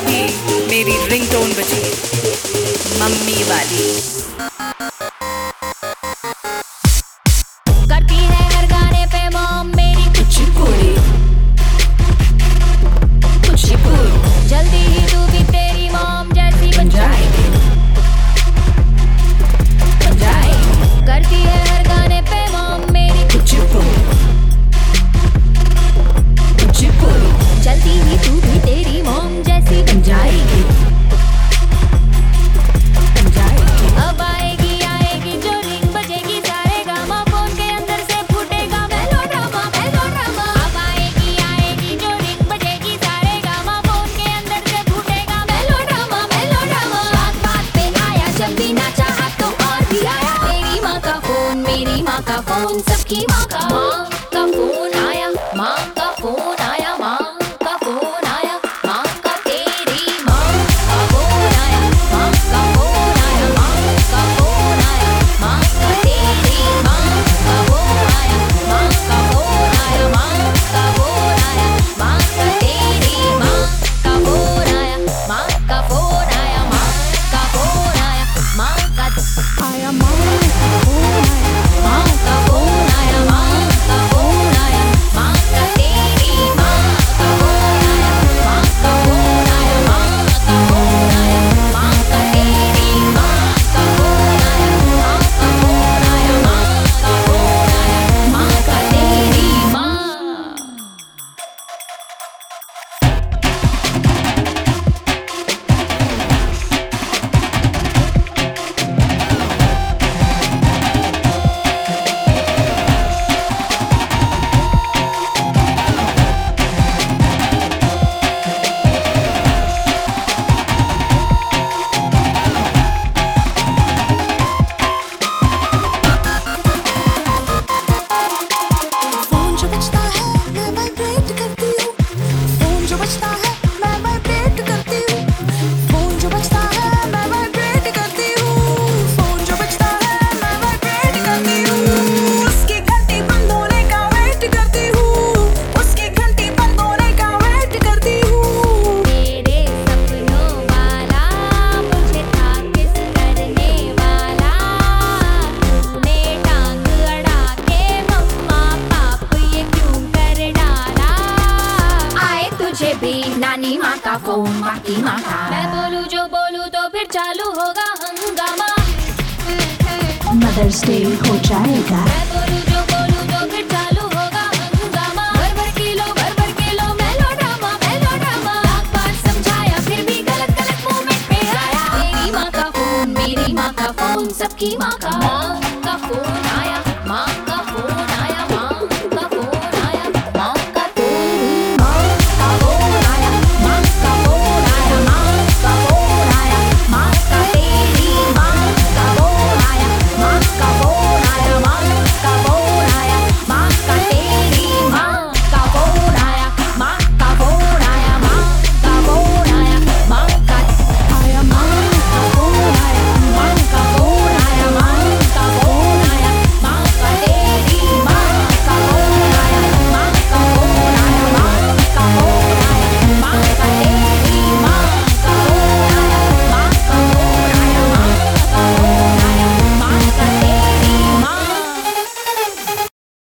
भी मेरी रिंगटोन बजी, मम्मी वाली। करती है हर गाने पे मॉम मेरी कुचिपुड़ी कुचिपुड़ी, जल्दी ही तू भी तेरी मॉम जैसी बन जाएगी, बन जाएगी। करती है हर गाने पे मॉम मेरी कुचिपुड़ी कुचिपुड़ी, जल्दी ही तू भी तेरी मॉम जैसी बन जाएगी, बन जाएगी। अब आएगी आएगी जो रिंग बजेगी, सारे गामा फोन के अंदर से फूटेगा मेलोड्रामा मेलोड्रामा। अब आएगी आएगी जो रिंग बजेगी, सारे गामा फोन के अंदर से फूटेगा मेलोड्रामा मेलोड्रामा। बात बात पे आया जब भी ना चाहा तो और भी आया, तेरी माँ का फोन मेरी माँ का फोन सबकी माँ का फोन आया, माँ का फोन आया, माँ का फोन आया, माँ का तेरी माँ का फोन आया, माँ का फोन आया, माँ का फोन आया, माँ का तेरी माँ का फोन आया, माँ का फोन आया, माँ का फोन आया, माँ का तेरी माँ का फोन आया, माँ का फोन आया, माँ का फोन आया, माँ का आया, माँ का फोन आया, माँ का फोन आया, माँ का फोन आया, माँ का तेरी माँ का फोन आया, माँ का फोन आया, माँ का फोन आया, माँ का तेरी माँ का फोन आया, माँ का फोन आया, माँ का फोन आया, माँ का तेरी माँ। फोन जो बजता है मैं वाइब्रेट करती हूँ, फोन जो बजता है मैं वाइब्रेट करती हूँ, फोन जो बजता है मैं वाइब्रेट करती हूँ, फोन जो बजता है मैं वाइब्रेट करती हूँ। उसकी घंटी बंद होने का वेट करती हूँ, उसकी घंटी बंद होने का वेट करती हूँ। मेरे सपनों वाला मुझे था किस करने वाला, तूने टांग अड़ा के मम्मा पाप ये क्यों कर डाला। आए तुझे भी नानी माँ का फोन माँ की माँ का, मैं बोलूँ जो बोलूँ तो फिर चालू होगा हंगामा, मदर्स डे हो जाएगा, मैं बोलूँ जो बोलूँ तो फिर चालू होगा हंगामा। भर भर के लो मेलोड्रामा मेलोड्रामा। लाख बार समझाया फिर भी गलत गलत मोमेंट पे आया, तेरी माँ का फोन मेरी माँ का फोन सबकी माँ का फोन